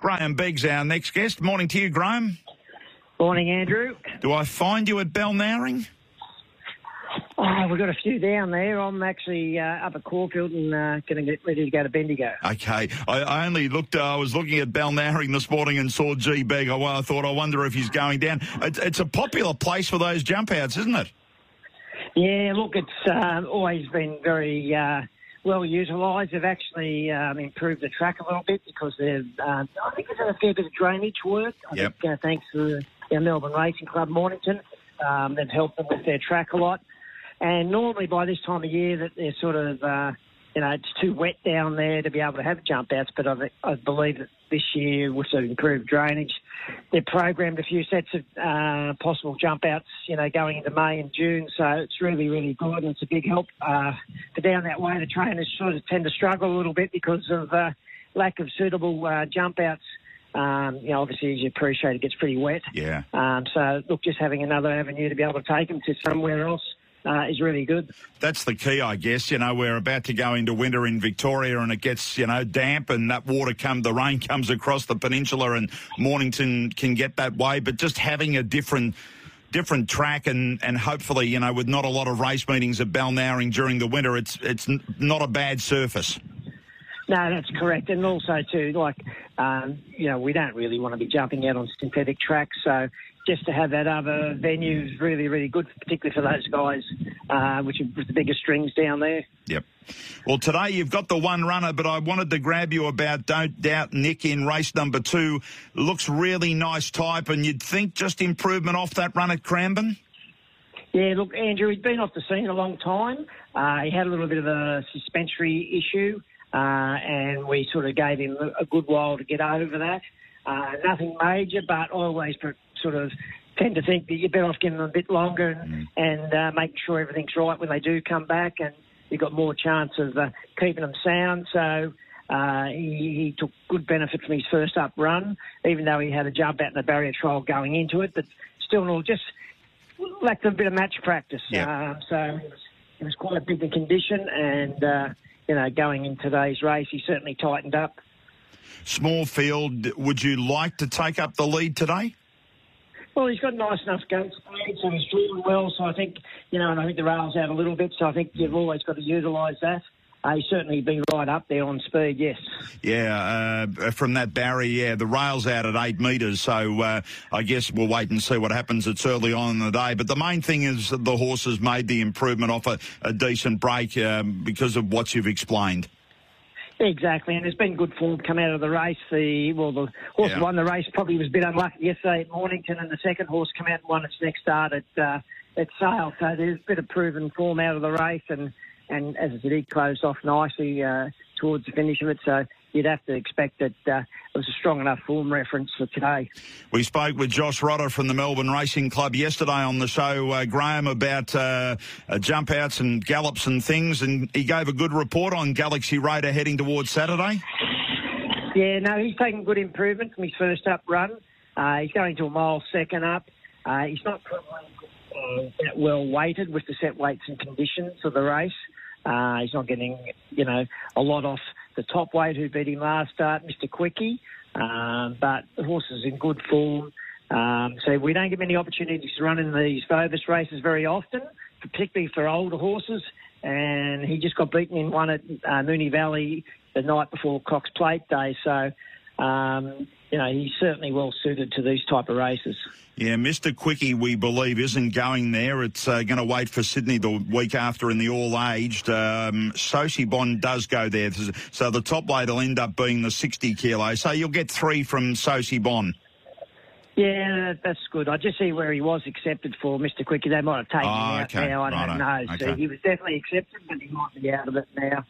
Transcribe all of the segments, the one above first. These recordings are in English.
Graham Beggs, our next guest. Morning to you, Graham. Morning, Andrew. Do I find you at Balnowring? Oh, we've got a few down there. I'm actually up at Caulfield and going to get ready to go to Bendigo. Okay. I only looked, I was looking at Balnowring this morning and saw G. Begg. I wonder if he's going down. It's a popular place for those jump outs, isn't it? Yeah, look, it's always been very well utilised. They've actually improved the track a little bit because they've, I think they've done a fair bit of drainage work. I think thanks to the Melbourne Racing Club Mornington. They've helped them with their track a lot. And normally by this time of year that they're sort of, it's too wet down there to be able to have jump outs. But I believe that this year with the improved drainage, they've programmed a few sets of possible jump outs, going into May and June. So it's really, really good and it's a big help. But down that way, the trainers sort of tend to struggle a little bit because of lack of suitable jump outs. Obviously, as you appreciate, it gets pretty wet. Yeah. So, look, just having another avenue to be able to take them to somewhere else is really good. That's the key, I guess. We're about to go into winter in Victoria and it gets, damp and that the rain comes across the peninsula and Mornington can get that way. But just having a different track and hopefully, with not a lot of race meetings at Balnowring during the winter, it's not a bad surface. No, that's correct. And also, too, we don't really want to be jumping out on synthetic tracks. So just to have that other venue is really, really good, particularly for those guys, which are the biggest strings down there. Yep. Well, today you've got the one runner, but I wanted to grab you about Don't Doubt Nick in race number 2. Looks really nice type, and you'd think just improvement off that run at Cranbourne? Yeah, look, Andrew, he'd been off the scene a long time. He had a little bit of a suspensory issue. And we sort of gave him a good while to get over that. Nothing major, but I always sort of tend to think that you're better off giving them a bit longer and making sure everything's right when they do come back, and you've got more chance of keeping them sound. So he took good benefit from his first up run, even though he had a jump out in the barrier trial going into it, but still just lacked a bit of match practice. Yep. So it was quite a big condition and... going in today's race, he certainly tightened up. Small field, would you like to take up the lead today? Well, he's got nice enough gate speed, so he's doing well. So I think, and I think the rail's out a little bit, so I think you've always got to utilise that. He's certainly been right up there on speed, yes. Yeah, from that barrier, the rail's out at 8 metres, so I guess we'll wait and see what happens. It's early on in the day. But the main thing is that the horse has made the improvement off a decent break because of what you've explained. Exactly, and there's been good form come out of the race. The horse that won the race probably was a bit unlucky yesterday at Mornington, and the second horse came out and won its next start at Sale. So there's a bit of proven form out of the race, and as I said, he closed off nicely towards the finish of it. So you'd have to expect that it was a strong enough form reference for today. We spoke with Josh Rodder from the Melbourne Racing Club yesterday on the show, Graham, about jump outs and gallops and things, and he gave a good report on Galaxy Raider heading towards Saturday. Yeah, no, he's taken good improvement from his first up run. He's going to a mile second up. He's not probably that well weighted with the set weights and conditions of the race. He's not getting, a lot off the top weight who beat him last start, Mr. Quickie. But the horse is in good form. So we don't get many opportunities to run in these Vobis races very often, particularly for older horses. And he just got beaten in one at Moonee Valley the night before Cox Plate Day. So, he's certainly well suited to these type of races. Yeah, Mr. Quickie, we believe, isn't going there. It's going to wait for Sydney the week after in the all-aged. Soci Bond does go there. So the top weight will end up being the 60 kilo. So you'll get 3 from Soci Bond. Yeah, that's good. I just see where he was accepted for, Mr. Quickie. They might have taken him out now. I don't know. Okay. So he was definitely accepted, but he might be out of it now.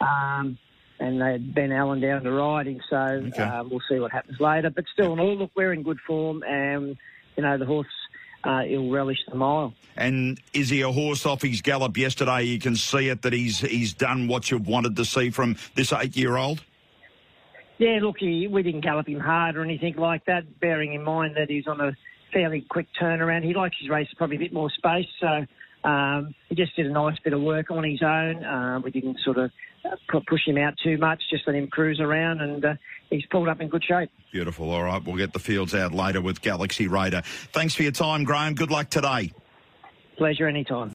And they had Ben Allen down to riding, so we'll see what happens later. But still, in all, look, we're in good form, and the horse he'll relish the mile. And is he a horse off his gallop yesterday? You can see it that he's done what you've wanted to see from this 8-year-old. Yeah, look, we didn't gallop him hard or anything like that, bearing in mind that he's on a fairly quick turnaround. He likes his race probably a bit more space, so he just did a nice bit of work on his own. We didn't sort of push him out too much, just let him cruise around, and he's pulled up in good shape. Beautiful. All right, we'll get the fields out later with Galaxy Raider. Thanks for your time, Graham. Good luck today. Pleasure anytime.